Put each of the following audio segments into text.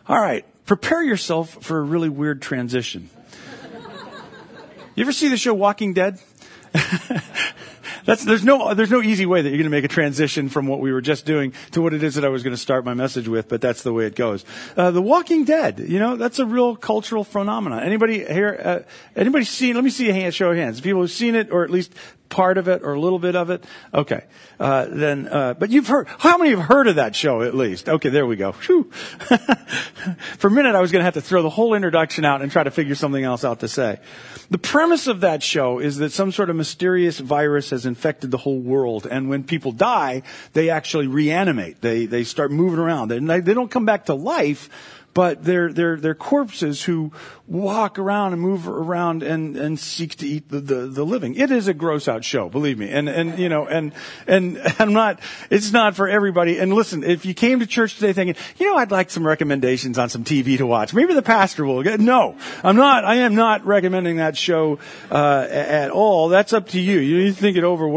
All right, prepare yourself for a really weird transition. You ever see the show Walking Dead? There's no easy way that you're going to make a transition from what we were just doing to what it is that I was going to start my message with, but that's the way it goes. The Walking Dead, that's a real cultural phenomenon. Anybody here, anybody seen, let me see a show of hands. People who've seen it, or at least part of it, or a little bit of it. Okay. But you've heard, how many have heard of that show at least? Okay, there we go. Whew. For a minute I was going to have to throw the whole introduction out and try to figure something else out to say. The premise of that show is that some sort of mysterious virus has infected the whole world, and when people die, they actually reanimate. They start moving around. They don't come back to life, but they're corpses who walk around and move around and seek to eat the living. It is a gross out show, believe me. And I'm not, it's not for everybody. And listen, if you came to church today thinking, I'd like some recommendations on some TV to watch, maybe the pastor will. No, I am not recommending that show, at all. That's up to you. You need to think it over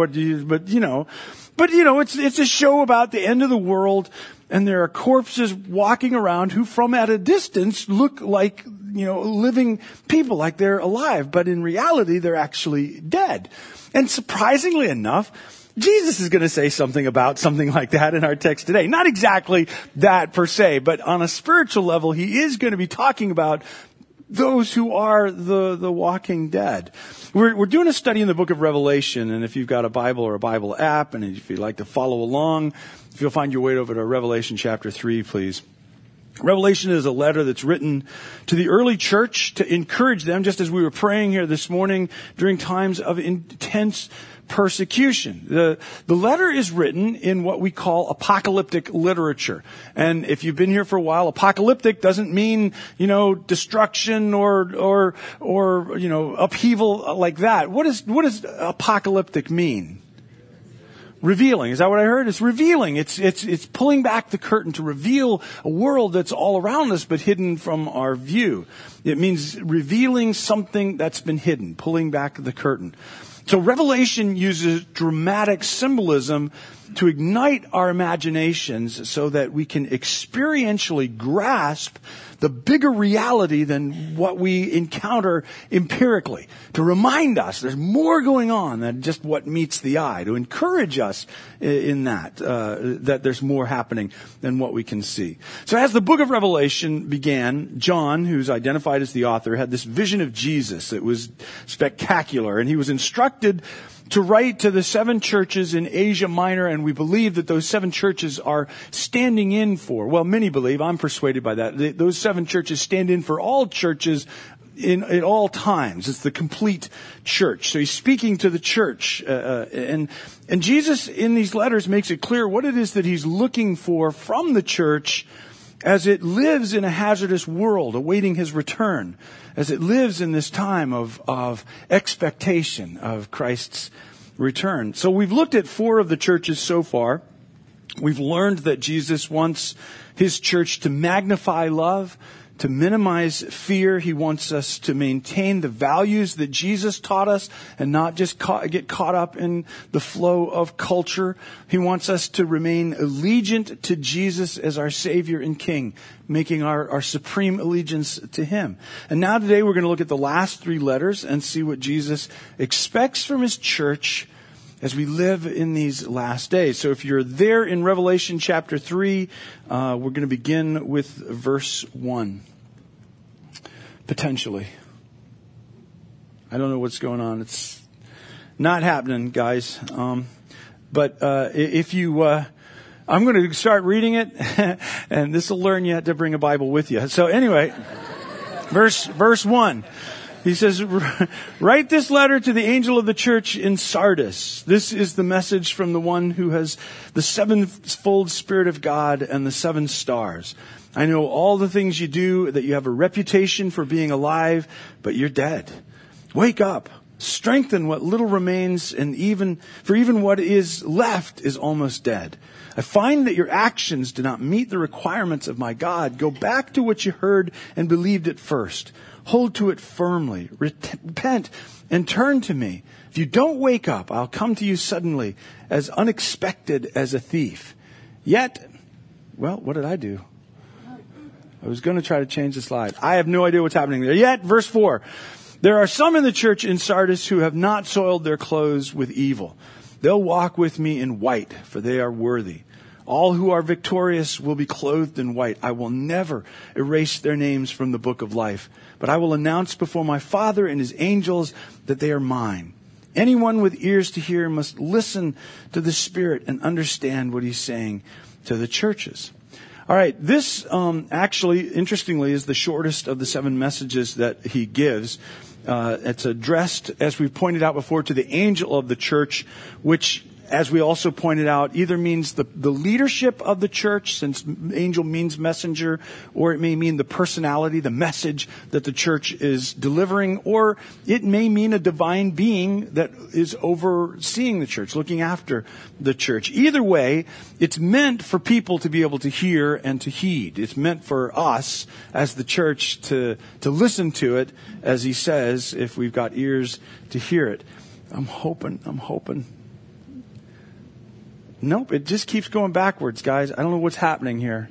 it's a show about the end of the world. And there are corpses walking around who from at a distance look like, living people, like they're alive. But in reality, they're actually dead. And surprisingly enough, Jesus is going to say something about something like that in our text today. Not exactly that per se, but on a spiritual level, he is going to be talking about those who are the walking dead. We're doing a study in the book of Revelation, and if you've got a Bible or a Bible app, and if you'd like to follow along, if you'll find your way over to Revelation chapter 3, please. Revelation is a letter that's written to the early church to encourage them, just as we were praying here this morning, during times of intense persecution. The letter is written in what we call apocalyptic literature. And if you've been here for a while, apocalyptic doesn't mean, destruction or upheaval like that. What does apocalyptic mean? Revealing. Is that what I heard? It's revealing. It's pulling back the curtain to reveal a world that's all around us but hidden from our view. It means revealing something that's been hidden, pulling back the curtain. So Revelation uses dramatic symbolism to ignite our imaginations so that we can experientially grasp the bigger reality than what we encounter empirically. To remind us there's more going on than just what meets the eye. To encourage us in that there's more happening than what we can see. So as the book of Revelation began, John, who's identified as the author, had this vision of Jesus. It was spectacular, and he was instructed to write to the 7 churches in Asia Minor, and we believe that those 7 churches are standing in for, well, many believe, I'm persuaded by that, those 7 churches stand in for all churches at all times. It's the complete church. So he's speaking to the church, and Jesus in these letters makes it clear what it is that he's looking for from the church as it lives in a hazardous world, awaiting his return, as it lives in this time of expectation of Christ's return. So we've looked at 4 of the churches so far. We've learned that Jesus wants his church to magnify love, to minimize fear. He wants us to maintain the values that Jesus taught us and not just get caught up in the flow of culture. He wants us to remain allegiant to Jesus as our Savior and King, making our supreme allegiance to him. And now today we're going to look at the last 3 letters and see what Jesus expects from his church as we live in these last days. So if you're there in Revelation chapter 3, we're going to begin with verse 1. Potentially. I don't know what's going on. It's not happening, guys. But if you... I'm going to start reading it, and this will learn you to bring a Bible with you. So anyway, verse 1. He says, write this letter to the angel of the church in Sardis. This is the message from the one who has the 7-fold Spirit of God and the 7 stars. I know all the things you do, that you have a reputation for being alive, but you're dead. Wake up, strengthen what little remains, and even what is left is almost dead. I find that your actions do not meet the requirements of my God. Go back to what you heard and believed at first. Hold to it firmly. Repent and turn to me. If you don't wake up, I'll come to you suddenly, as unexpected as a thief. Yet, well, what did I do? I was going to try to change the slide. I have no idea what's happening there yet. Verse 4. There are some in the church in Sardis who have not soiled their clothes with evil. They'll walk with me in white, for they are worthy. All who are victorious will be clothed in white. I will never erase their names from the book of life, but I will announce before my Father and his angels that they are mine. Anyone with ears to hear must listen to the Spirit and understand what he's saying to the churches. All right, this actually, interestingly, is the shortest of the 7 messages that he gives. It's addressed, as we pointed out before, to the angel of the church, which, as we also pointed out, either means the leadership of the church, since angel means messenger, or it may mean the personality, the message that the church is delivering, or it may mean a divine being that is overseeing the church, looking after the church. Either way, it's meant for people to be able to hear and to heed. It's meant for us as the church to listen to it, as he says, if we've got ears to hear it. I'm hoping. Nope, it just keeps going backwards, guys. I don't know what's happening here.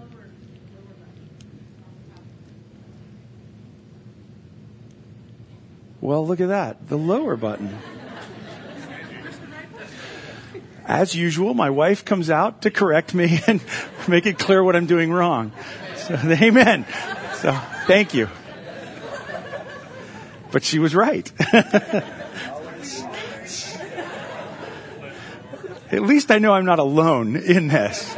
Well, look at that. The lower button. As usual, my wife comes out to correct me and make it clear what I'm doing wrong. So, amen. So, thank you. But she was right. At least I know I'm not alone in this.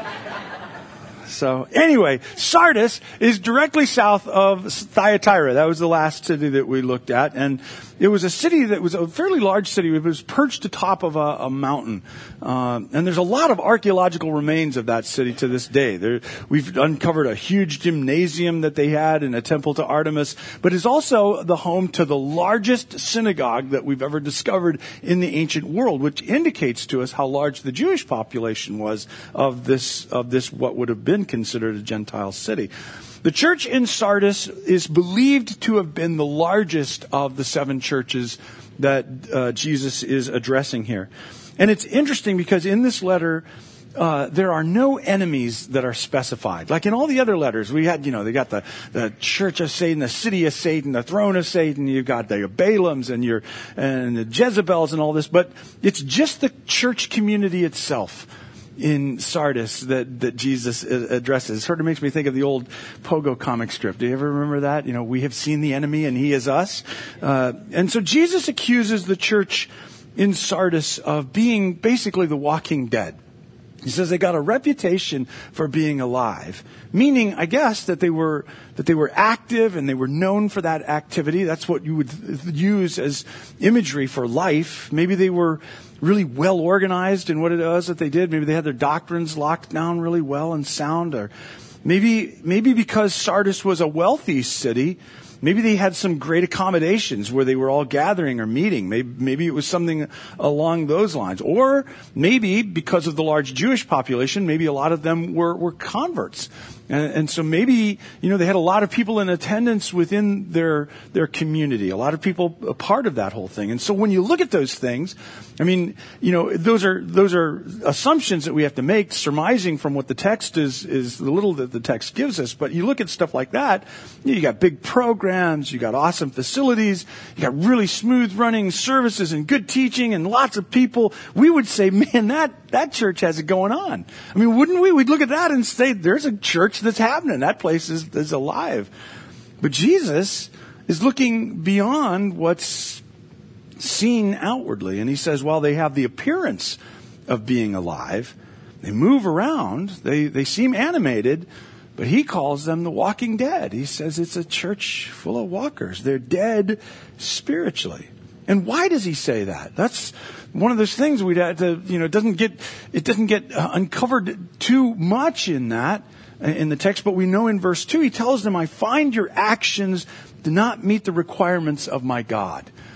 So anyway, Sardis is directly south of Thyatira. That was the last city that we looked at. And it was a city that was a fairly large city. It was perched atop of a mountain. And there's a lot of archaeological remains of that city to this day. We've uncovered a huge gymnasium that they had and a temple to Artemis. But it's also the home to the largest synagogue that we've ever discovered in the ancient world, which indicates to us how large the Jewish population was of this what would have been considered a Gentile city. The church in Sardis is believed to have been the largest of the 7 churches that Jesus is addressing here. And it's interesting because in this letter, there are no enemies that are specified. Like in all the other letters, we had, they got the church of Satan, the city of Satan, the throne of Satan. You've got the Balaams and the Jezebels and all this. But it's just the church community itself in Sardis that Jesus addresses. It sort of makes me think of the old Pogo comic strip. Do you ever remember that? We have seen the enemy and he is us. And so Jesus accuses the church in Sardis of being basically the walking dead. He says they got a reputation for being alive, meaning, I guess, that they were active and they were known for that activity. That's what you would use as imagery for life. Maybe they were really well organized in what it was that they did. Maybe they had their doctrines locked down really well and sound. Or maybe because Sardis was a wealthy city, maybe they had some great accommodations where they were all gathering or meeting. Maybe it was something along those lines. Or maybe because of the large Jewish population, maybe a lot of them were converts. And so maybe, they had a lot of people in attendance within their community, a lot of people a part of that whole thing. And so when you look at those things, those are assumptions that we have to make, surmising from what the text is the little that the text gives us. But you look at stuff like that, you got big programs, you got awesome facilities, you got really smooth running services and good teaching and lots of people. We would say, man, that church has it going on. Wouldn't we? We'd look at that and say, there's a church that's happening. That place is alive. But Jesus is looking beyond what's seen outwardly. And he says, while they have the appearance of being alive, they move around, they seem animated, but he calls them the walking dead. He says it's a church full of walkers. They're dead spiritually. And why does he say that? That's one of those things we'd have to, it doesn't get uncovered too much in the text, but we know in verse 2, he tells them, I find your actions do not meet the requirements of my God.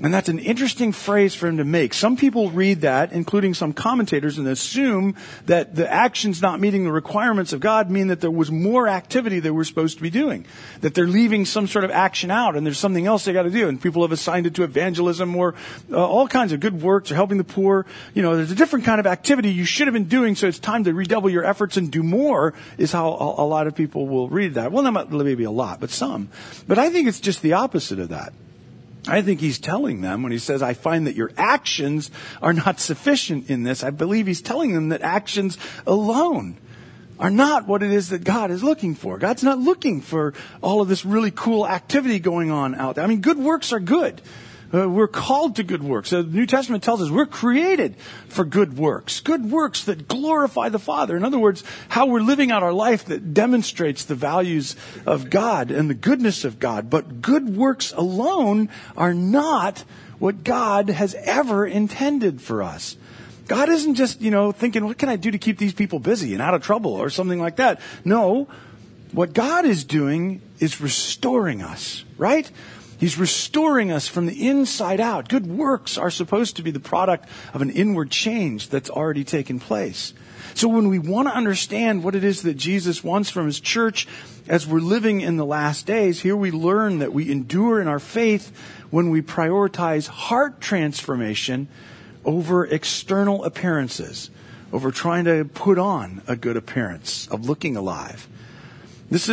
And that's an interesting phrase for him to make. Some people read that, including some commentators, and assume that the actions not meeting the requirements of God mean that there was more activity they were supposed to be doing. That they're leaving some sort of action out and there's something else they got to do. And people have assigned it to evangelism or all kinds of good works or helping the poor. There's a different kind of activity you should have been doing, so it's time to redouble your efforts and do more, is how a lot of people will read that. Well, not maybe a lot, but some. But I think it's just the opposite of that. I think he's telling them when he says, I find that your actions are not sufficient in this. I believe he's telling them that actions alone are not what it is that God is looking for. God's not looking for all of this really cool activity going on out there. I mean, good works are good. We're called to good works. The New Testament tells us we're created for good works that glorify the Father. In other words, how we're living out our life that demonstrates the values of God and the goodness of God. But good works alone are not what God has ever intended for us. God isn't just, thinking, what can I do to keep these people busy and out of trouble or something like that? No, what God is doing is restoring us, right? He's restoring us from the inside out. Good works are supposed to be the product of an inward change that's already taken place. So when we want to understand what it is that Jesus wants from his church as we're living in the last days, here we learn that we endure in our faith when we prioritize heart transformation over external appearances, over trying to put on a good appearance of looking alive. This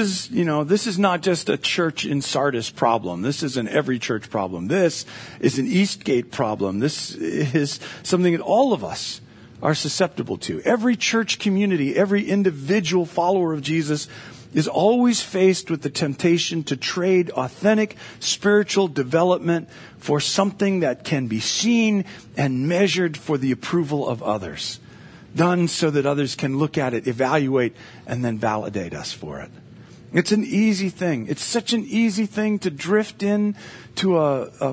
is not just a church in Sardis problem. This is an every church problem. This is an Eastgate problem. This is something that all of us are susceptible to. Every church community, every individual follower of Jesus is always faced with the temptation to trade authentic spiritual development for something that can be seen and measured for the approval of others. Done so that others can look at it, evaluate, and then validate us for it. It's an easy thing. It's such an easy thing to drift in to a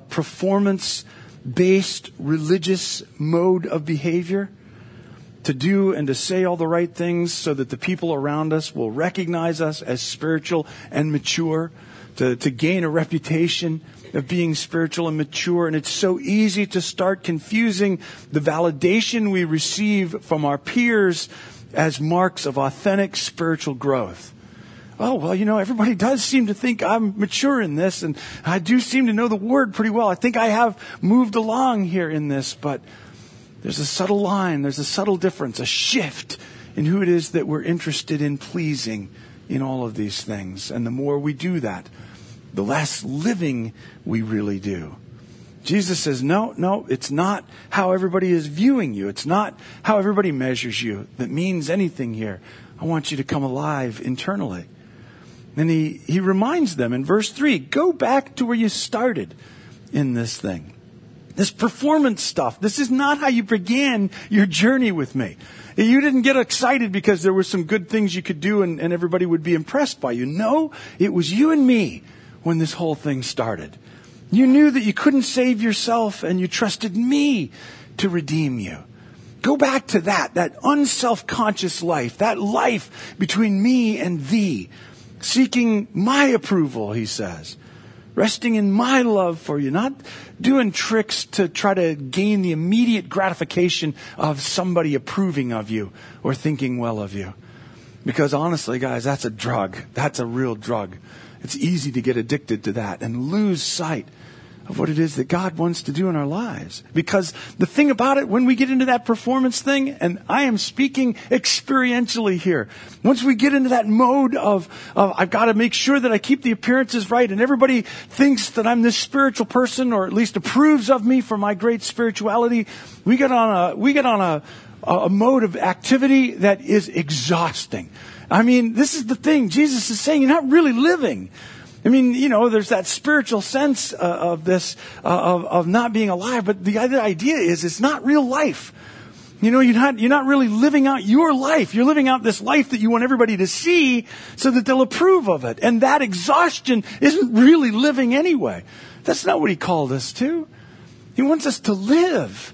performance-based religious mode of behavior, to do and to say all the right things so that the people around us will recognize us as spiritual and mature, to gain a reputation of being spiritual and mature. And it's so easy to start confusing the validation we receive from our peers as marks of authentic spiritual growth. Oh, well, everybody does seem to think I'm mature in this, and I do seem to know the Word pretty well. I think I have moved along here in this, but there's a subtle line, there's a subtle difference, a shift in who it is that we're interested in pleasing in all of these things. And the more we do that, the less living we really do. Jesus says, no, it's not how everybody is viewing you. It's not how everybody measures you that means anything here. I want you to come alive internally. And he reminds them in verse 3, go back to where you started in this thing. This performance stuff, this is not how you began your journey with me. You didn't get excited because there were some good things you could do and everybody would be impressed by you. No, it was you and me when this whole thing started. You knew that you couldn't save yourself and you trusted me to redeem you. Go back to that unself-conscious life, that life between me and thee. Seeking my approval, he says. Resting in my love for you. Not doing tricks to try to gain the immediate gratification of somebody approving of you or thinking well of you. Because honestly, guys, that's a drug. That's a real drug. It's easy to get addicted to that and lose sight of what it is that God wants to do in our lives. Because the thing about it, when we get into that performance thing, and I am speaking experientially here, once we get into that mode of I've got to make sure that I keep the appearances right and everybody thinks that I'm this spiritual person or at least approves of me for my great spirituality, we get on a mode of activity that is exhausting. I mean, this is the thing. Jesus is saying you're not really living. I mean, there's that spiritual sense of this, of not being alive. But the other idea is it's not real life. You're not really living out your life. You're living out this life that you want everybody to see so that they'll approve of it. And that exhaustion isn't really living anyway. That's not what he called us to. He wants us to live.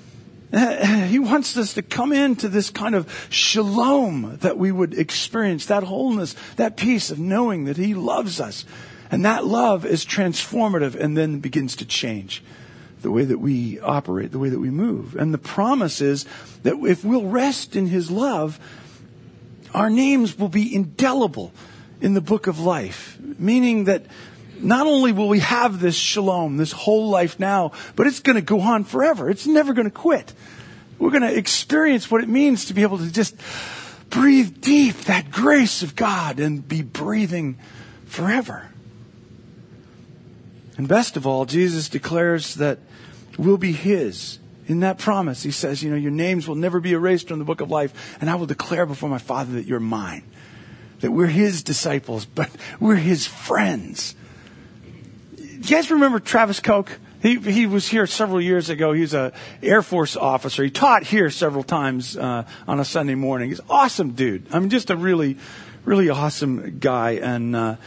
He wants us to come into this kind of shalom that we would experience, that wholeness, that peace of knowing that he loves us. And that love is transformative and then begins to change the way that we operate, the way that we move. And the promise is that if we'll rest in His love, our names will be indelible in the book of life. Meaning that not only will we have this shalom, this whole life now, but it's going to go on forever. It's never going to quit. We're going to experience what it means to be able to just breathe deep that grace of God and be breathing forever. And best of all, Jesus declares that we'll be His. In that promise, He says, your names will never be erased from the book of life, and I will declare before my Father that you're mine. That we're His disciples, but we're His friends. Do you guys remember Travis Koch? He was here several years ago. He was an Air Force officer. He taught here several times on a Sunday morning. He's an awesome dude. I mean, just a really, really awesome guy. And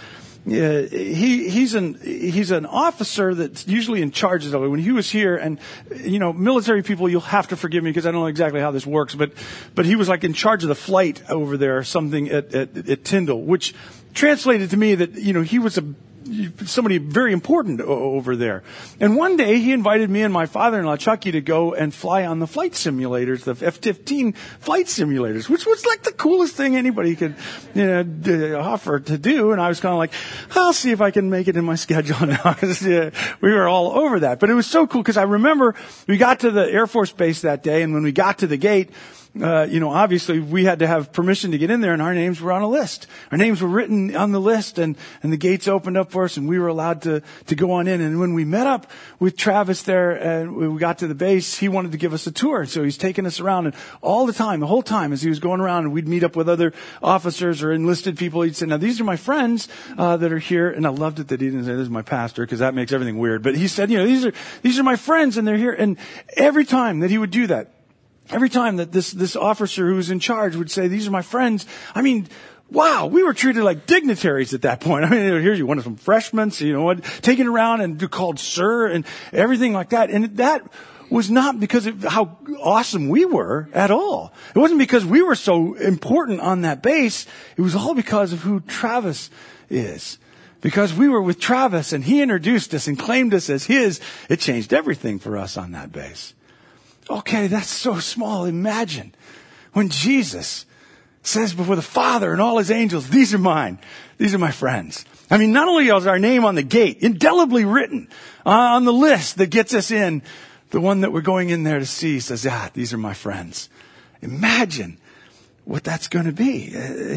he's an officer that's usually in charge of it. When he was here, and military people, you'll have to forgive me because I don't know exactly how this works, but he was like in charge of the flight over there, or something at Tyndall, which translated to me that he was somebody very important over there. And one day he invited me and my father-in-law Chucky to go and fly on the flight simulators, the F-15 flight simulators, which was like the coolest thing anybody could offer to do. And I was kind of like, I'll see if I can make it in my schedule now. We were all over that. But it was so cool because I remember we got to the Air Force Base that day, and when we got to the gate, obviously we had to have permission to get in there, and our names were on a list. Our names were written on the list, and the gates opened up for us, and we were allowed to go on in. And when we met up with Travis there and we got to the base, he wanted to give us a tour. So he's taking us around, and all the time, the whole time as he was going around, and we'd meet up with other officers or enlisted people, he'd say, now these are my friends that are here. And I loved it that he didn't say, this is my pastor, because that makes everything weird. But he said, these are my friends, and they're here. And every time that he would do that, every time that this officer who was in charge would say, these are my friends, I mean, wow, we were treated like dignitaries at that point. I mean, here you one of some freshmen, taken around and called sir and everything like that. And that was not because of how awesome we were at all. It wasn't because we were so important on that base. It was all because of who Travis is. Because we were with Travis and he introduced us and claimed us as his, it changed everything for us on that base. Okay, that's so small. Imagine when Jesus says before the Father and all His angels, these are mine. These are my friends. I mean, not only is our name on the gate, indelibly written on the list that gets us in, the one that we're going in there to see says, these are my friends. Imagine what that's going to be,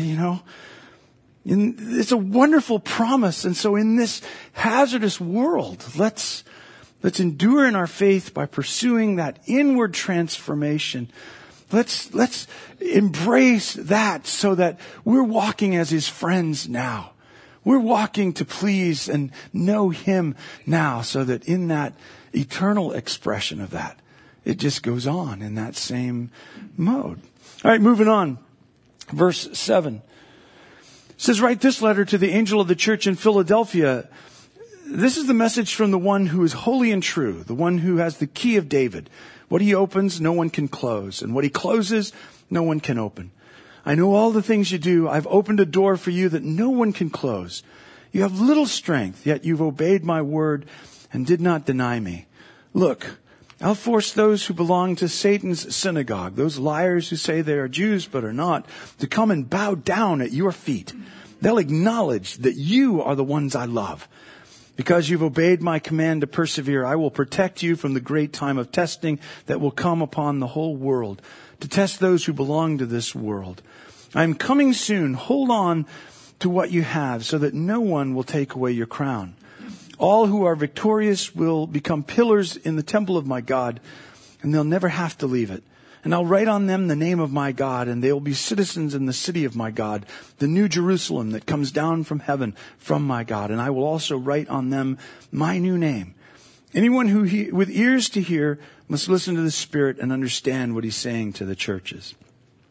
It's a wonderful promise. And so in this hazardous world, let's endure in our faith by pursuing that inward transformation. Let's embrace that so that we're walking as His friends now. We're walking to please and know Him now, so that in that eternal expression of that, it just goes on in that same mode. All right, moving on. Verse 7. It says, write this letter to the angel of the church in Philadelphia. This is the message from the one who is holy and true, the one who has the key of David. What He opens, no one can close, and what He closes, no one can open. I know all the things you do. I've opened a door for you that no one can close. You have little strength, yet you've obeyed my word and did not deny me. Look, I'll force those who belong to Satan's synagogue, those liars who say they are Jews but are not, to come and bow down at your feet. They'll acknowledge that you are the ones I love. Because you've obeyed my command to persevere, I will protect you from the great time of testing that will come upon the whole world, to test those who belong to this world. I am coming soon. Hold on to what you have, so that no one will take away your crown. All who are victorious will become pillars in the temple of my God, and they'll never have to leave it. And I'll write on them the name of my God, and they will be citizens in the city of my God, the new Jerusalem that comes down from heaven from my God. And I will also write on them my new name. Anyone who with ears to hear must listen to the Spirit and understand what He's saying to the churches.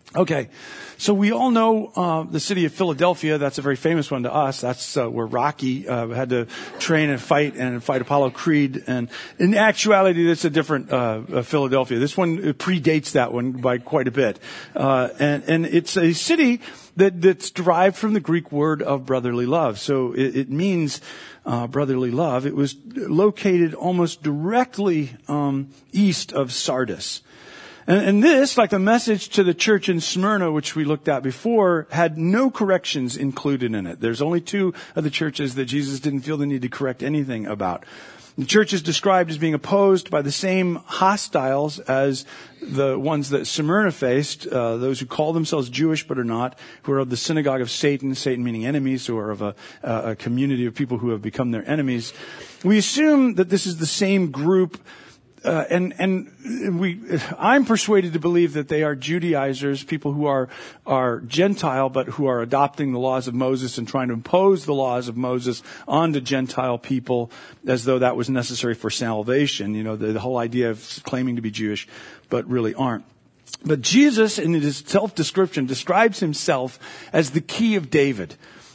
Okay, so we all know the city of Philadelphia. That's a very famous one to us. That's where Rocky had to train and fight Apollo Creed. And in actuality, that's a different Philadelphia. This one predates that one by quite a bit. And it's a city that's derived from the Greek word of brotherly love. So it means brotherly love. It was located almost directly east of Sardis. And this, like the message to the church in Smyrna, which we looked at before, had no corrections included in it. There's only 2 of the churches that Jesus didn't feel the need to correct anything about. The church is described as being opposed by the same hostiles as the ones that Smyrna faced, those who call themselves Jewish but are not, who are of the synagogue of Satan, Satan meaning enemies, who are of a community of people who have become their enemies. We assume that this is the same group. I'm persuaded to believe that they are Judaizers, people who are Gentile, but who are adopting the laws of Moses and trying to impose the laws of Moses onto Gentile people as though that was necessary for salvation. You know, the whole idea of claiming to be Jewish, but really aren't. But Jesus, in his self-description, describes himself as the key of David.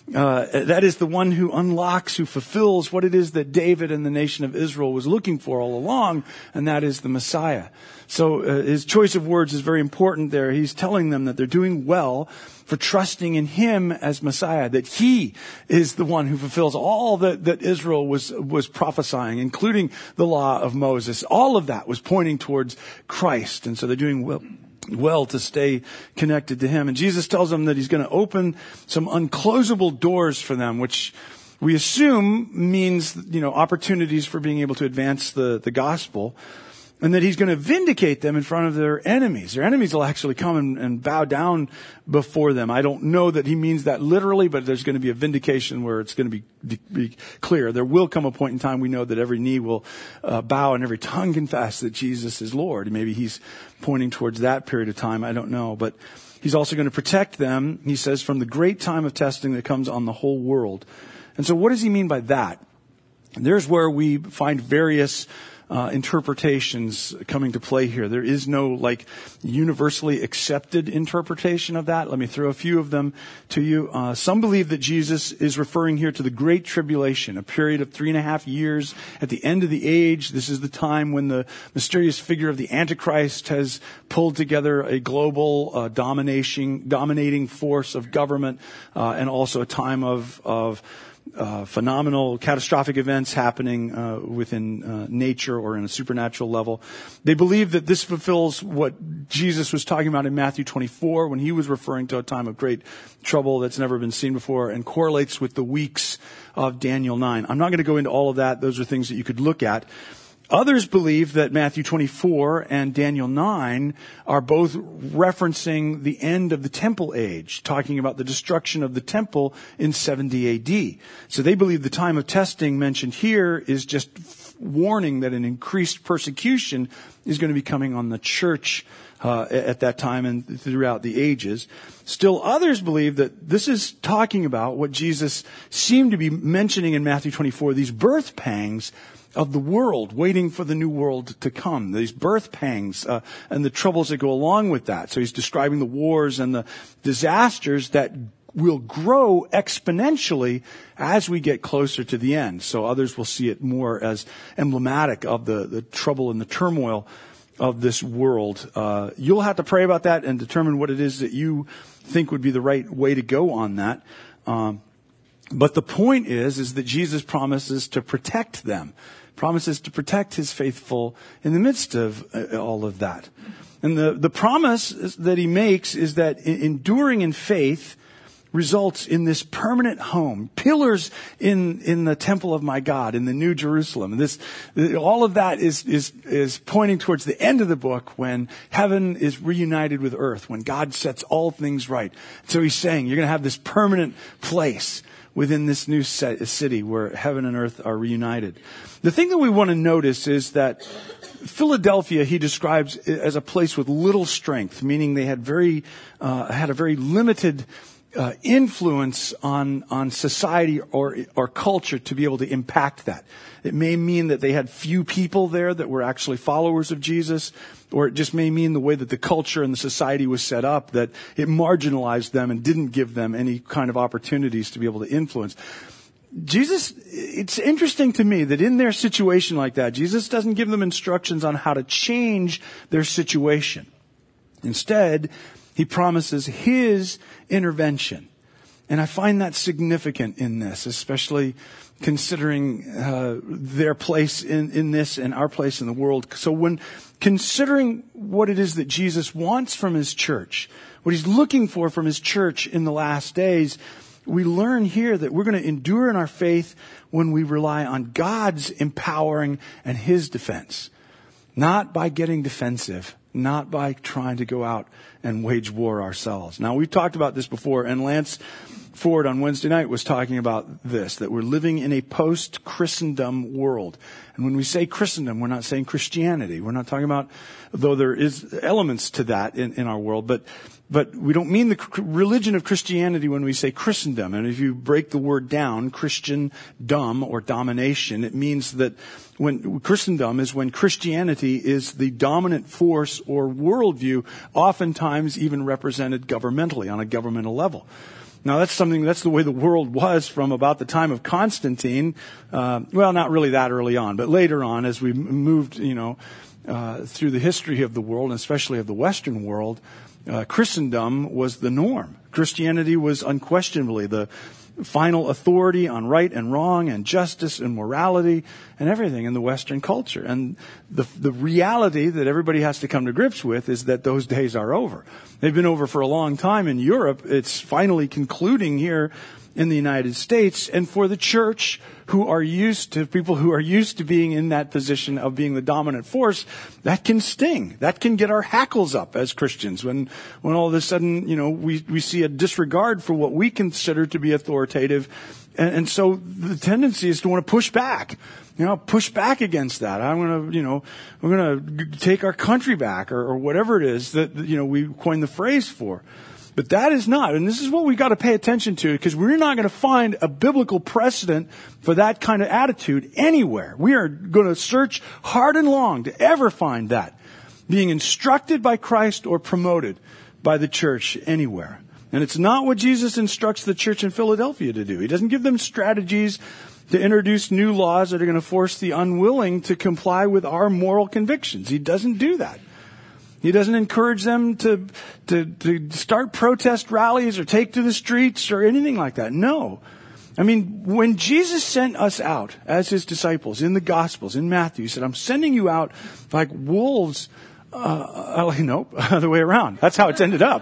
That is the one who unlocks, who fulfills what it is that David and the nation of Israel was looking for all along, and that is the Messiah. So his choice of words is very important there. He's telling them that they're doing well for trusting in him as Messiah, that he is the one who fulfills all that Israel was prophesying, including the law of Moses. All of that was pointing towards Christ, and so they're doing well to stay connected to him. And Jesus tells them that he's going to open some unclosable doors for them, which we assume means, opportunities for being able to advance the gospel, and that he's going to vindicate them in front of their enemies. Their enemies will actually come and bow down before them. I don't know that he means that literally, but there's going to be a vindication where it's going to be clear. There will come a point in time we know that every knee will bow and every tongue confess that Jesus is Lord. Maybe he's pointing towards that period of time. I don't know. But he's also going to protect them, he says, from the great time of testing that comes on the whole world. And so what does he mean by that? And there's where we find various interpretations coming to play here. There is no universally accepted interpretation of that. Let me throw a few of them to you. Some believe that Jesus is referring here to the Great Tribulation, a period of 3.5 years at the end of the age. This is the time when the mysterious figure of the Antichrist has pulled together a global dominating force of government, and also a time of phenomenal, catastrophic events happening within nature or in a supernatural level. They believe that this fulfills what Jesus was talking about in Matthew 24 when he was referring to a time of great trouble that's never been seen before, and correlates with the weeks of Daniel 9. I'm not going to go into all of that. Those are things that you could look at. Others believe that Matthew 24 and Daniel 9 are both referencing the end of the temple age, talking about the destruction of the temple in 70 AD. So they believe the time of testing mentioned here is just warning that an increased persecution is going to be coming on the church at that time and throughout the ages. Still others believe that this is talking about what Jesus seemed to be mentioning in Matthew 24, these birth pangs of the world, waiting for the new world to come. These birth pangs and the troubles that go along with that. So he's describing the wars and the disasters that will grow exponentially as we get closer to the end. So others will see it more as emblematic of the trouble and the turmoil of this world. You'll have to pray about that and determine what it is that you think would be the right way to go on that. But the point is that Jesus promises to protect them. Promises to protect his faithful in the midst of all of that. And the promise that he makes is that enduring in faith results in this permanent home, pillars in the temple of my God, in the New Jerusalem. And all of that is pointing towards the end of the book when heaven is reunited with earth, when God sets all things right. So he's saying you're going to have this permanent place within this new city where heaven and earth are reunited. The thing that we want to notice is that Philadelphia he describes as a place with little strength, meaning they had a very limited influence on society or culture to be able to impact that. It may mean that they had few people there that were actually followers of Jesus, or it just may mean the way that the culture and the society was set up, that it marginalized them and didn't give them any kind of opportunities to be able to influence. Jesus, it's interesting to me that in their situation like that, Jesus doesn't give them instructions on how to change their situation. Instead, he promises his intervention. And I find that significant in this, especially considering their place in this and our place in the world. So when considering what it is that Jesus wants from his church, what he's looking for from his church in the last days, we learn here that we're going to endure in our faith when we rely on God's empowering and his defense. Not by getting defensive, not by trying to go out and wage war ourselves. Now, we've talked about this before, and Lance Ford on Wednesday night was talking about this, that we're living in a post-Christendom world. And when we say Christendom, we're not saying Christianity. We're not talking about, though there is elements to that in our world, but we don't mean the religion of Christianity when we say Christendom. And if you break the word down, Christiandom or domination, it means that when Christendom is when Christianity is the dominant force or worldview, oftentimes even represented governmentally on a governmental level. Now that's the way the world was from about the time of Constantine. Well, not really that early on, but later on as we moved, through the history of the world, and especially of the Western world, Christendom was the norm. Christianity was unquestionably the final authority on right and wrong and justice and morality and everything in the Western culture. And the reality that everybody has to come to grips with is that those days are over. They've been over for a long time in Europe. It's finally concluding here in the United States. And for the church people who are used to being in that position of being the dominant force, that can sting. That can get our hackles up as Christians when all of a sudden, we see a disregard for what we consider to be authoritative. And so the tendency is to want to push back. Push back against that. we're going to take our country back or whatever it is that, we coined the phrase for. But that is not, and this is what we've got to pay attention to, because we're not going to find a biblical precedent for that kind of attitude anywhere. We are going to search hard and long to ever find that being instructed by Christ or promoted by the church anywhere. And it's not what Jesus instructs the church in Philadelphia to do. He doesn't give them strategies to introduce new laws that are going to force the unwilling to comply with our moral convictions. He doesn't do that. He doesn't encourage them to start protest rallies or take to the streets or anything like that. No. I mean, when Jesus sent us out as his disciples in the Gospels, in Matthew, he said, I'm sending you out like wolves. Nope, other way around. That's how it's ended up.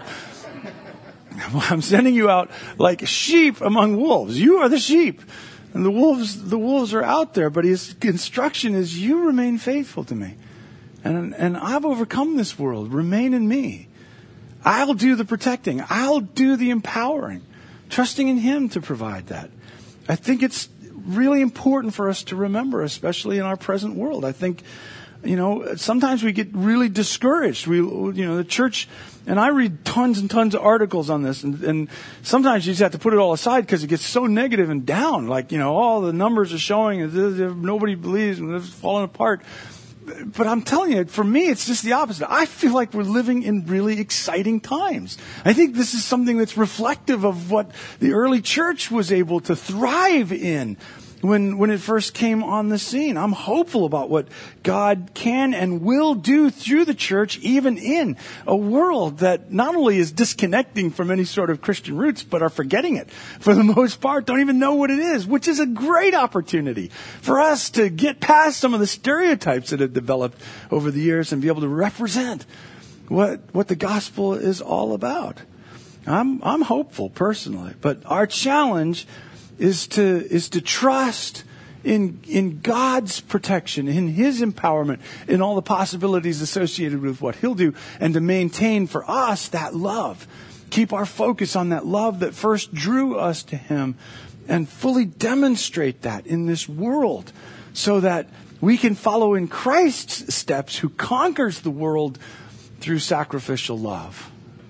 I'm sending you out like sheep among wolves. You are the sheep. And the wolves are out there, but his instruction is you remain faithful to me. And I've overcome this world. Remain in me. I'll do the protecting. I'll do the empowering. Trusting in him to provide that. I think it's really important for us to remember, especially in our present world. I think, sometimes we get really discouraged. The church, and I read tons and tons of articles on this, and sometimes you just have to put it all aside because it gets so negative and down. Like, all the numbers are showing nobody believes and it's falling apart. But I'm telling you, for me, it's just the opposite. I feel like we're living in really exciting times. I think this is something that's reflective of what the early church was able to thrive in when it first came on the scene. I'm hopeful about what God can and will do through the church, even in a world that not only is disconnecting from any sort of Christian roots, but are forgetting it for the most part, don't even know what it is, which is a great opportunity for us to get past some of the stereotypes that have developed over the years and be able to represent what the gospel is all about. I'm hopeful personally, but our challenge is to trust in God's protection, in his empowerment, in all the possibilities associated with what he'll do, and to maintain for us that love. Keep our focus on that love that first drew us to him, and fully demonstrate that in this world so that we can follow in Christ's steps, who conquers the world through sacrificial love.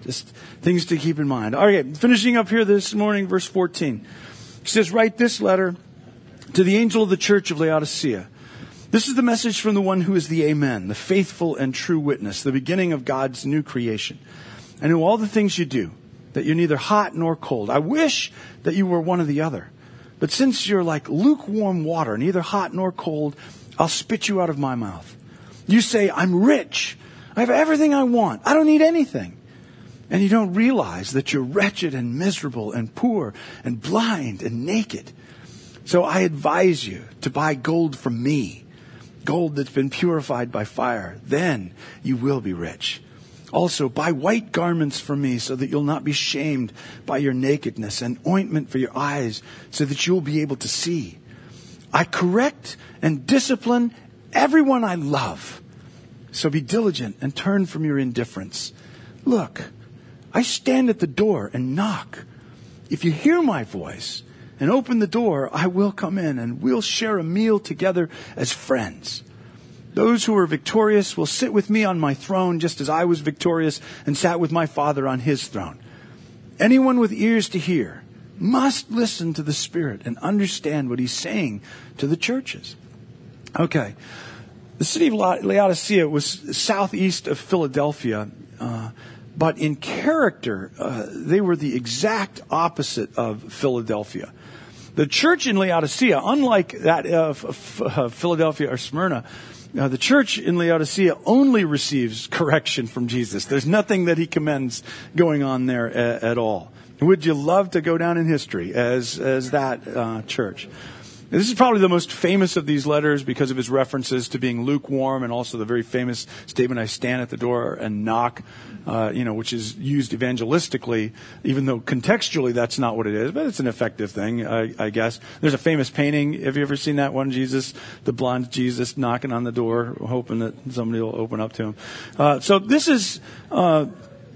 Just things to keep in mind. All right, finishing up here this morning, verse 14. He says, write this letter to the angel of the church of Laodicea. This is the message from the one who is the Amen, the faithful and true witness, the beginning of God's new creation. I know all the things you do, that you're neither hot nor cold. I wish that you were one or the other. But since you're like lukewarm water, neither hot nor cold, I'll spit you out of my mouth. You say, I'm rich. I have everything I want. I don't need anything. And you don't realize that you're wretched and miserable and poor and blind and naked. So I advise you to buy gold from me, gold that's been purified by fire. Then you will be rich. Also, buy white garments from me so that you'll not be shamed by your nakedness, and ointment for your eyes so that you'll be able to see. I correct and discipline everyone I love. So be diligent and turn from your indifference. Look, I stand at the door and knock. If you hear my voice and open the door, I will come in and we'll share a meal together as friends. Those who are victorious will sit with me on my throne, just as I was victorious and sat with my Father on his throne. Anyone with ears to hear must listen to the Spirit and understand what he's saying to the churches. Okay. The city of Laodicea was southeast of Philadelphia, but in character, they were the exact opposite of Philadelphia. The church in Laodicea, unlike that of Philadelphia or Smyrna, the church in Laodicea only receives correction from Jesus. There's nothing that he commends going on there at all. Would you love to go down in history as that church? This is probably the most famous of these letters because of his references to being lukewarm, and also the very famous statement, I stand at the door and knock, which is used evangelistically, even though contextually that's not what it is, but it's an effective thing, I guess. There's a famous painting. Have you ever seen that one? The blonde Jesus knocking on the door, hoping that somebody will open up to him. So this is a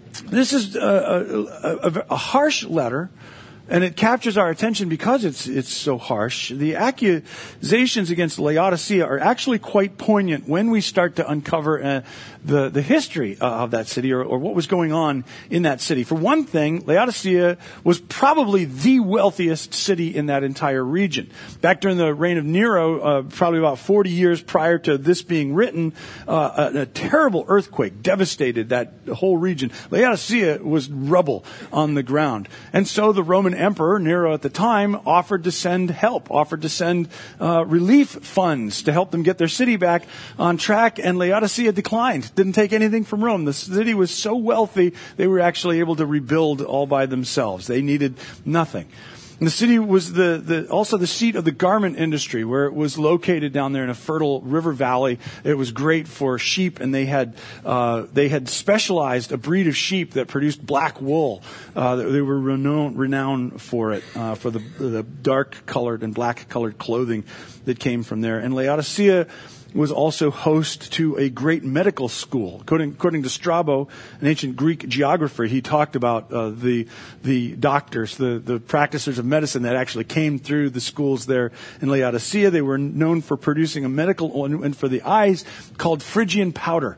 harsh letter. And it captures our attention because it's so harsh. The accusations against Laodicea are actually quite poignant when we start to uncover the history of that city, or what was going on in that city. For one thing, Laodicea was probably the wealthiest city in that entire region. Back during the reign of Nero, probably about 40 years prior to this being written, a terrible earthquake devastated that whole region. Laodicea was rubble on the ground. And so the Roman Emperor Nero at the time offered to send help, offered to send relief funds to help them get their city back on track, and Laodicea declined. Didn't take anything from Rome. The city was so wealthy, they were actually able to rebuild all by themselves. They needed nothing. And the city was also the seat of the garment industry, where it was located down there in a fertile river valley. It was great for sheep, and they had specialized a breed of sheep that produced black wool. They were renowned for it, for the dark colored and black colored clothing that came from there. And Laodicea was also host to a great medical school. According to Strabo, an ancient Greek geographer, he talked about the doctors, the practitioners of medicine that actually came through the schools there in Laodicea. They were known for producing a medical ointment for the eyes called Phrygian powder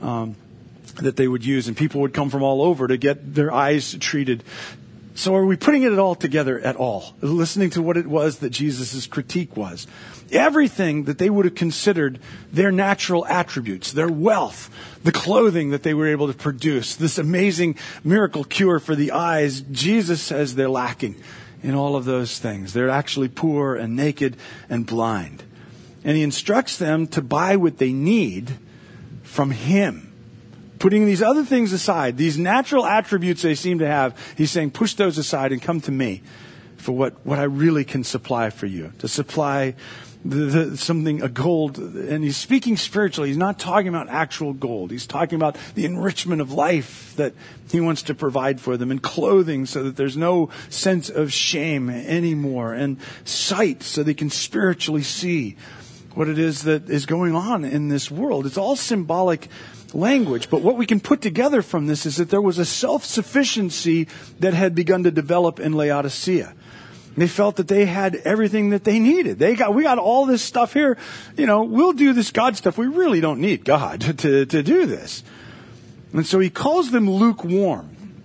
that they would use, and people would come from all over to get their eyes treated. So are we putting it all together at all? Listening to what it was that Jesus' critique was. Everything that they would have considered their natural attributes, their wealth, the clothing that they were able to produce, this amazing miracle cure for the eyes, Jesus says they're lacking in all of those things. They're actually poor and naked and blind. And he instructs them to buy what they need from him. Putting these other things aside, these natural attributes they seem to have, he's saying, push those aside and come to me for what I really can supply for you. To supply a gold. And he's speaking spiritually. He's not talking about actual gold. He's talking about the enrichment of life that he wants to provide for them, and clothing so that there's no sense of shame anymore, and sight so they can spiritually see what it is that is going on in this world. It's all symbolic language, but what we can put together from this is that there was a self-sufficiency that had begun to develop in Laodicea. They felt that they had everything that they needed. We got all this stuff here. We'll do this God stuff. We really don't need God to do this. And so he calls them lukewarm.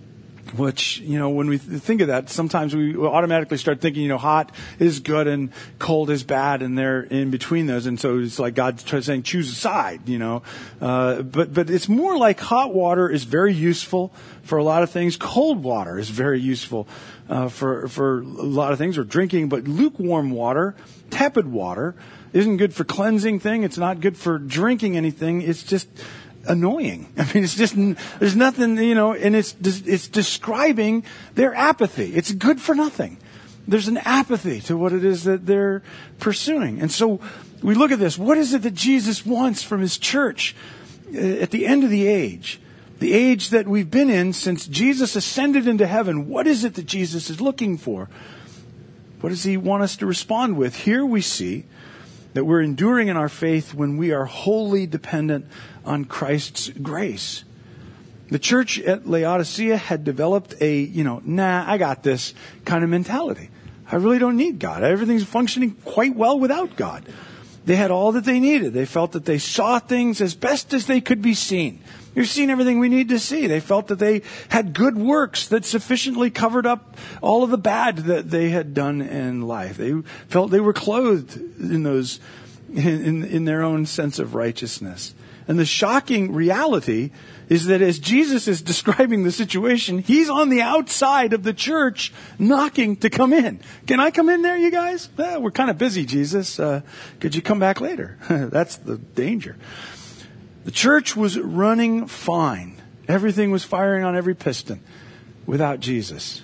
Which, when we think of that, sometimes we automatically start thinking, hot is good and cold is bad, and they're in between those. And so it's like God saying, choose a side, But it's more like hot water is very useful for a lot of things. Cold water is very useful for a lot of things, or drinking. But lukewarm water, tepid water, isn't good for cleansing thing. It's not good for drinking anything. It's just annoying. I mean, it's just, there's nothing, and it's describing their apathy. It's good for nothing. There's an apathy to what it is that they're pursuing. And so we look at this. What is it that Jesus wants from his church at the end of the age that we've been in since Jesus ascended into heaven? What is it that Jesus is looking for? What does he want us to respond with? Here we see that we're enduring in our faith when we are wholly dependent on Christ's grace. The church at Laodicea had developed a, I got this kind of mentality. I really don't need God. Everything's functioning quite well without God. They had all that they needed. They felt that they saw things as best as they could be seen. You're seeing everything we need to see. They felt that they had good works that sufficiently covered up all of the bad that they had done in life. They felt they were clothed in those, in their own sense of righteousness. And the shocking reality is that as Jesus is describing the situation, he's on the outside of the church knocking to come in. Can I come in there, you guys? We're kind of busy, Jesus. Could you come back later? That's the danger. The church was running fine. Everything was firing on every piston without Jesus.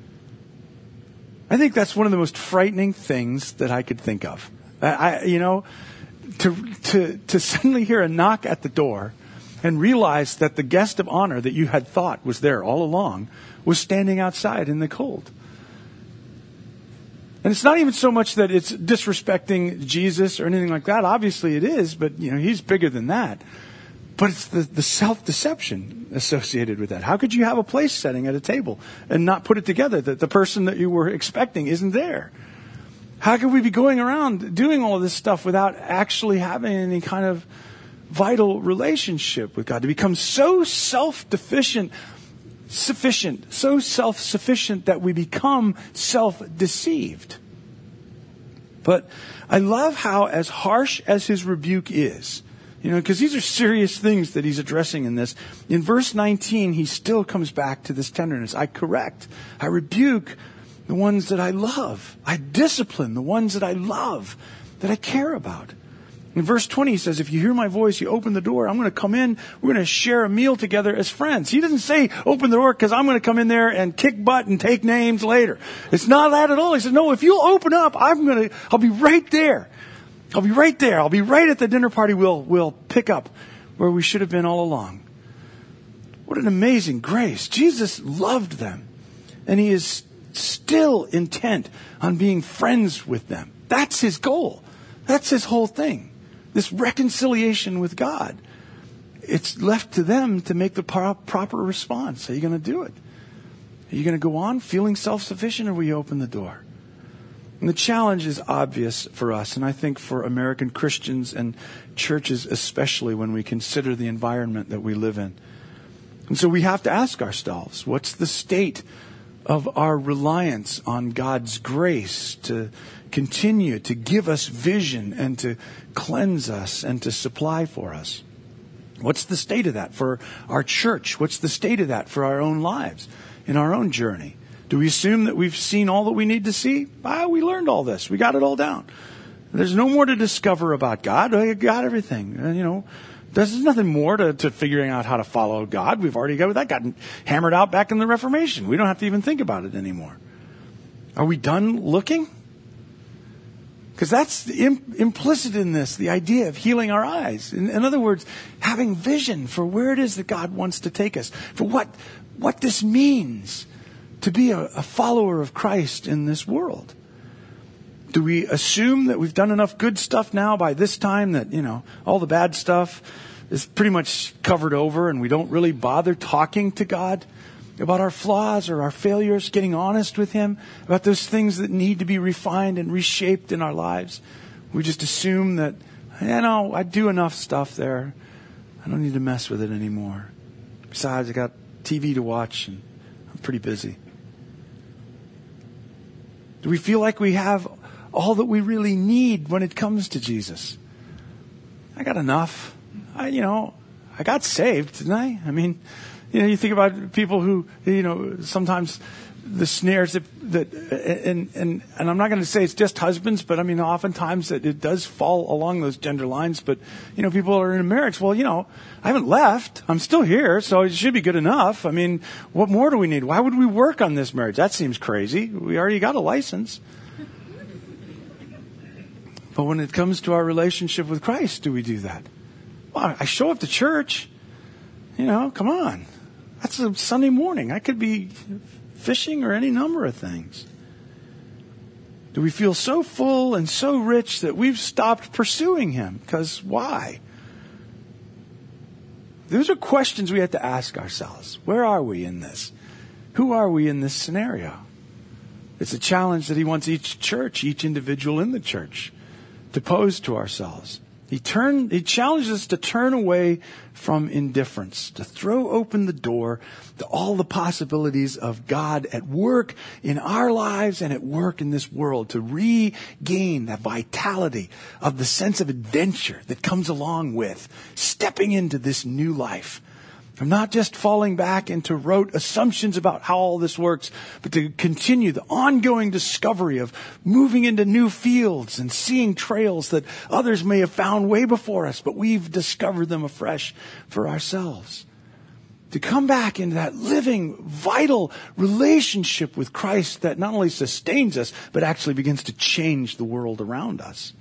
I think that's one of the most frightening things that I could think of. To suddenly hear a knock at the door and realize that the guest of honor that you had thought was there all along was standing outside in the cold. And it's not even so much that it's disrespecting Jesus or anything like that. Obviously it is, but he's bigger than that. But it's the self-deception associated with that. How could you have a place setting at a table and not put it together that the person that you were expecting isn't there? How could we be going around doing all of this stuff without actually having any kind of vital relationship with God? To become so self-sufficient that we become self-deceived. But I love how, as harsh as his rebuke is, because these are serious things that he's addressing in this. In verse 19, he still comes back to this tenderness. I correct, I rebuke the ones that I love. I discipline the ones that I love, that I care about. In verse 20, he says, if you hear my voice, you open the door. I'm going to come in. We're going to share a meal together as friends. He doesn't say, open the door because I'm going to come in there and kick butt and take names later. It's not that at all. He said, no, if you'll open up, I'll be right there. I'll be right there. I'll be right at the dinner party. We'll pick up where we should have been all along. What an amazing grace. Jesus loved them. And he is still intent on being friends with them. That's his goal. That's his whole thing. This reconciliation with God. It's left to them to make the proper response. Are you going to do it? Are you going to go on feeling self-sufficient, or will you open the door? And the challenge is obvious for us, and I think for American Christians and churches especially, when we consider the environment that we live in. And so we have to ask ourselves, what's the state of our reliance on God's grace to continue to give us vision and to cleanse us and to supply for us? What's the state of that for our church? What's the state of that for our own lives, in our own journey? Do we assume that we've seen all that we need to see? We learned all this. We got it all down. There's no more to discover about God. We got everything. There's nothing more to figuring out how to follow God. We've already got that gotten hammered out back in the Reformation. We don't have to even think about it anymore. Are we done looking? Because that's implicit in this, the idea of healing our eyes. In other words, having vision for where it is that God wants to take us, for what this means to be a follower of Christ in this world. Do we assume that we've done enough good stuff now by this time that, all the bad stuff is pretty much covered over and we don't really bother talking to God about our flaws or our failures, getting honest with Him about those things that need to be refined and reshaped in our lives? We just assume that, I do enough stuff there. I don't need to mess with it anymore. Besides, I got TV to watch and I'm I'm pretty busy. Do we feel like we have all that we really need when it comes to Jesus? I got enough. I got saved, didn't I? I mean, you think about people who, sometimes the snares and I'm not going to say it's just husbands, but I mean, oftentimes it does fall along those gender lines. But, people are in a marriage. Well, I haven't left. I'm still here, so it should be good enough. I mean, what more do we need? Why would we work on this marriage? That seems crazy. We already got a license. But when it comes to our relationship with Christ, do we do that? Well, I show up to church. Come on. That's a Sunday morning. I could be fishing or any number of things. Do we feel so full and so rich that we've stopped pursuing Him? Because why? Those are questions we have to ask ourselves. Where are we in this? Who are we in this scenario? It's a challenge that He wants each church, each individual in the church, to pose to ourselves. He challenges us to turn away from indifference, to throw open the door to all the possibilities of God at work in our lives and at work in this world, to regain that vitality of the sense of adventure that comes along with stepping into this new life. I'm not just falling back into rote assumptions about how all this works, but to continue the ongoing discovery of moving into new fields and seeing trails that others may have found way before us, but we've discovered them afresh for ourselves. To come back into that living, vital relationship with Christ that not only sustains us, but actually begins to change the world around us.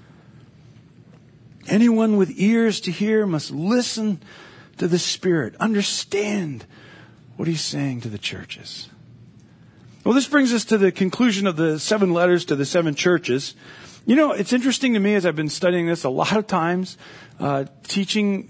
Anyone with ears to hear must listen to the Spirit, understand what He's saying to the churches. Well, this brings us to the conclusion of the 7 letters to the 7 churches. It's interesting to me as I've been studying this a lot of times, teaching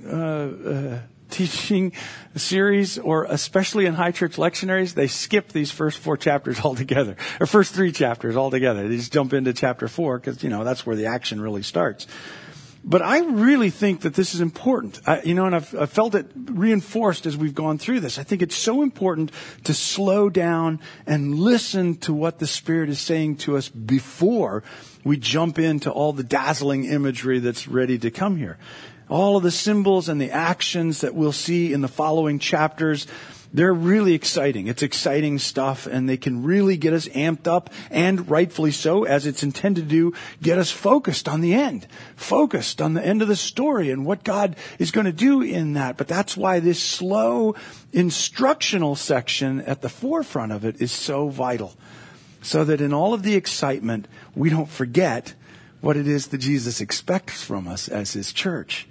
a series, or especially in high church lectionaries, they skip these first 4 chapters altogether, or first 3 chapters altogether. They just jump into chapter 4 because, that's where the action really starts. But I really think that this is important, and I've felt it reinforced as we've gone through this. I think it's so important to slow down and listen to what the Spirit is saying to us before we jump into all the dazzling imagery that's ready to come here. All of the symbols and the actions that we'll see in the following chapters, they're really exciting. It's exciting stuff, and they can really get us amped up, and rightfully so, as it's intended to do, get us focused on the end, focused on the end of the story and what God is going to do in that. But that's why this slow instructional section at the forefront of it is so vital, so that in all of the excitement, we don't forget what it is that Jesus expects from us as His church.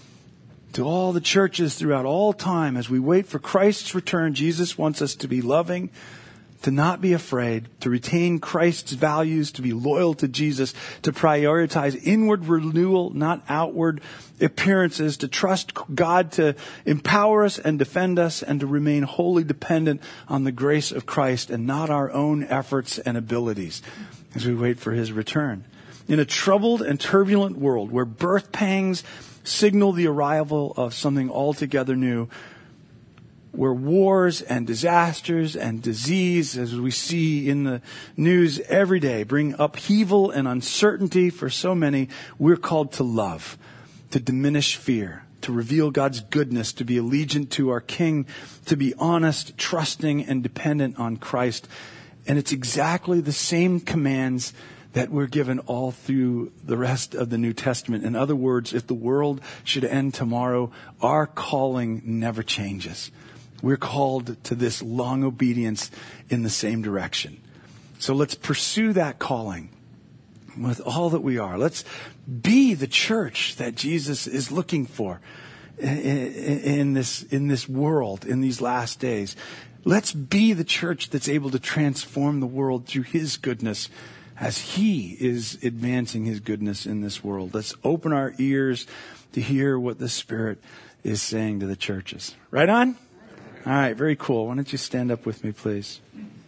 To all the churches throughout all time, as we wait for Christ's return, Jesus wants us to be loving, to not be afraid, to retain Christ's values, to be loyal to Jesus, to prioritize inward renewal, not outward appearances, to trust God to empower us and defend us, and to remain wholly dependent on the grace of Christ and not our own efforts and abilities as we wait for His return. In a troubled and turbulent world where birth pangs signal the arrival of something altogether new, where wars and disasters and disease, as we see in the news every day, bring upheaval and uncertainty for so many, we're called to love, to diminish fear, to reveal God's goodness, to be allegiant to our King, to be honest, trusting, and dependent on Christ. And it's exactly the same commands that we're given all through the rest of the New Testament. In other words, if the world should end tomorrow, our calling never changes. We're called to this long obedience in the same direction. So let's pursue that calling with all that we are. Let's be the church that Jesus is looking for in this world, in these last days. Let's be the church that's able to transform the world through His goodness, as He is advancing His goodness in this world. Let's open our ears to hear what the Spirit is saying to the churches. Right on? All right, very cool. Why don't you stand up with me, please?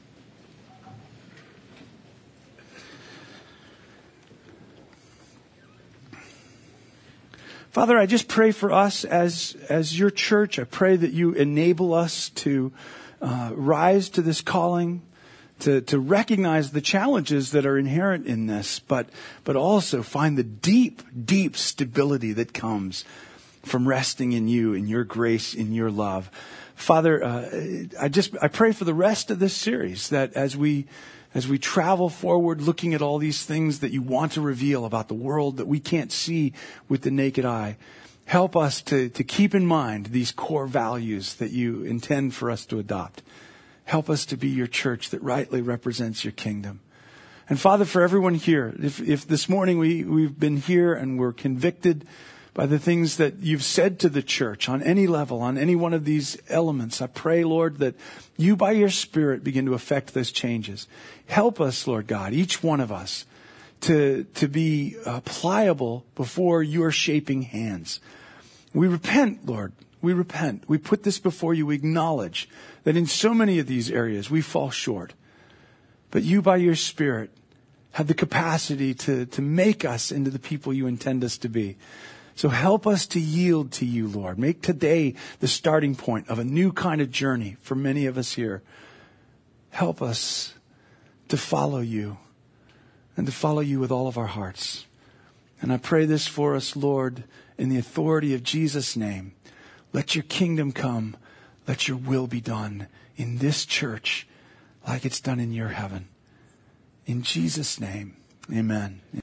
Father, I just pray for us as your church. I pray that you enable us to rise to this calling, to recognize the challenges that are inherent in this, but also find the deep, deep stability that comes from resting in you, in your grace, in your love. Father, I pray for the rest of this series that as we travel forward looking at all these things that you want to reveal about the world that we can't see with the naked eye, help us to keep in mind these core values that you intend for us to adopt. Help us to be your church that rightly represents your kingdom. And Father, for everyone here, if this morning we've been here and we're convicted by the things that you've said to the church on any level, on any one of these elements, I pray, Lord, that you by your Spirit begin to affect those changes. Help us, Lord God, each one of us, to be pliable before your shaping hands. We repent, Lord. We repent. We put this before you. We acknowledge that in so many of these areas we fall short. But you, by your Spirit, have the capacity to make us into the people you intend us to be. So help us to yield to you, Lord. Make today the starting point of a new kind of journey for many of us here. Help us to follow you and to follow you with all of our hearts. And I pray this for us, Lord, in the authority of Jesus' name. Let your kingdom come. Let your will be done in this church like it's done in your heaven. In Jesus' name, amen.